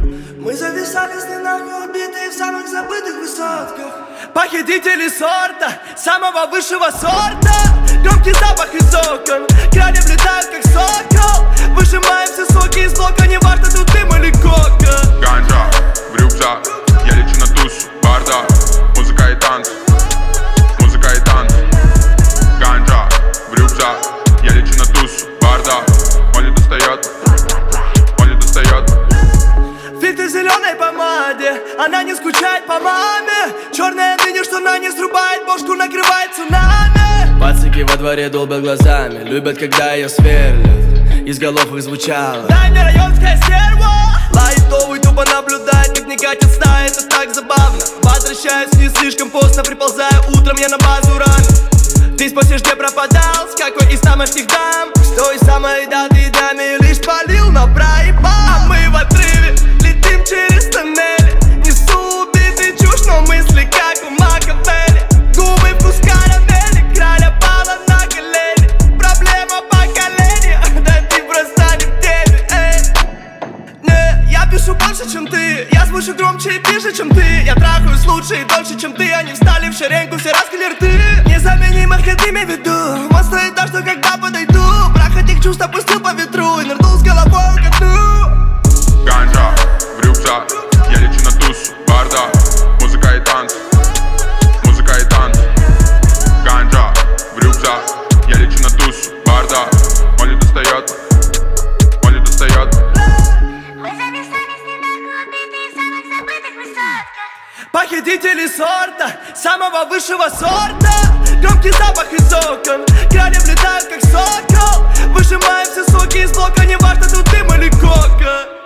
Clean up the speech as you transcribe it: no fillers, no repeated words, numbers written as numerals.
Мы зависали с ней нахуй, убитые в самых забытых высотках. Похитители сорта, самого высшего сорта. Громкий запах из окон, крали влетают как сокол. Выжимаем все соки из блока, не важно тут дым или кока. Ганджа в рюкзак, я лечу на туз, бардак. Музыка и танцы, музыка и танцы. Ганджа в рюкзак, я лечу на туз, бардак. Он не достает, он не достает. Фильтр в зеленой помаде, она не скучает по маме. Черная дыня, что на ней срубает, бошку накрывает цунами. Пацики во дворе долбят глазами, любят, когда ее сверлят. Из голов их звучало: дай мне районская стерва. Лайтовый тупо наблюдает, как не катит стая, это так забавно. Возвращаюсь не слишком поздно, приползаю утром я на базу рано. Ты спросишь, где пропадал, с какой из тамошних дам? С той самой даты даме лишь полил, но проебал. А мы в отрыве, летим через тоннели. Несу убитый чушь, но мысли как у Макавелли. Губы вкус карамели, краля пала на колени. Проблема поколения, да ты просто не в теме, Не, я пишу больше, чем ты. Я звучу громче и пише, чем ты. Я трахаюсь лучше и дольше, чем ты. Они встали в шеренгу, все раскрыли рты. Незаменимых я имею в виду. Он стоит так, что когда подойду, прах этих чувств опустил по ветру и нырнул с головой ко дну. Ганджа в рюкзак, я лечу на туз, бардак. Музыка и танцы, музыка и танцы. Ганджа в рюкзак, я лечу на туз, бардак. Он не достает, он не достает. Мы зависали с ней нахуй, убитые в самых забытых высотках. Похитители сорта, самого высшего сорта. Громкий запах из окон, крали влетают как сокол. Выжимаем все соки из блока, не важно тут дым или кока.